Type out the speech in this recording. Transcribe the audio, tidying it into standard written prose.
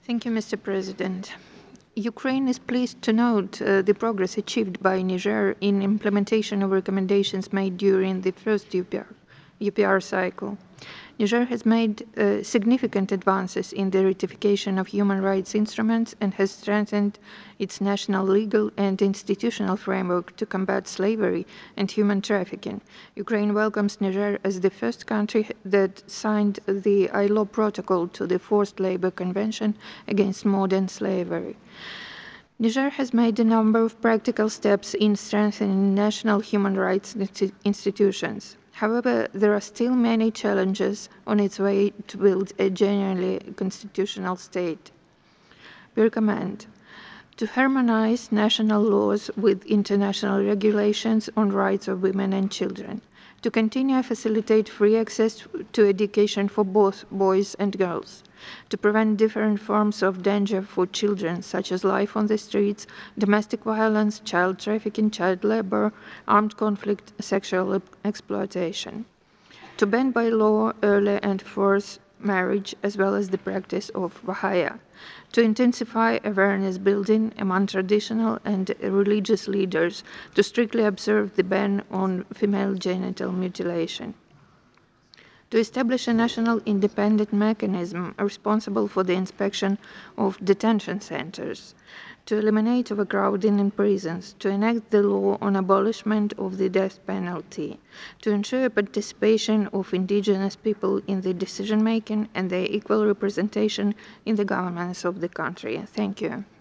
Thank you, Mr. President. Ukraine is pleased to note the progress achieved by Niger in implementation of recommendations made during the first UPR cycle. Niger has made significant advances in the ratification of human rights instruments and has strengthened its national legal and institutional framework to combat slavery and human trafficking. Ukraine welcomes Niger as the first country that signed the ILO protocol to the Forced Labor Convention against modern slavery. Niger has made a number of practical steps in strengthening national human rights institutions. However, there are still many challenges on its way to build a genuinely constitutional state. We recommend to harmonize national laws with international regulations on rights of women and children, to continue to facilitate free access to education for both boys and girls, to prevent different forms of danger for children, such as life on the streets, domestic violence, child trafficking, child labor, armed conflict, sexual exploitation, to ban by law early and forced marriage as well as the practice of Wahaya, to intensify awareness building among traditional and religious leaders to strictly observe the ban on female genital mutilation, to establish a national independent mechanism responsible for the inspection of detention centers, to eliminate overcrowding in prisons, to enact the law on abolishment of the death penalty, to ensure participation of indigenous people in the decision-making and their equal representation in the governments of the country. Thank you.